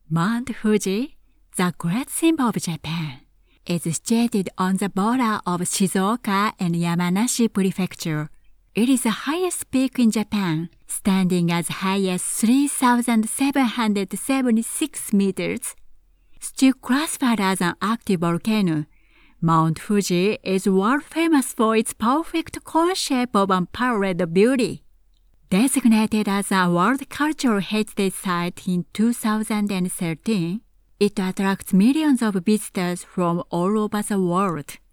Mount Fuji, the great symbol of Japan, is situated on the border of Shizuoka and Yamanashi Prefecture. It is the highest peak in Japan, standing as high as 3,776 meters. Still classified as an active volcano, Mount Fuji is world famous for its perfect cone shape of unparalleled beauty. Designated as a World Cultural Heritage Site in 2013, it attracts millions of visitors from all over the world.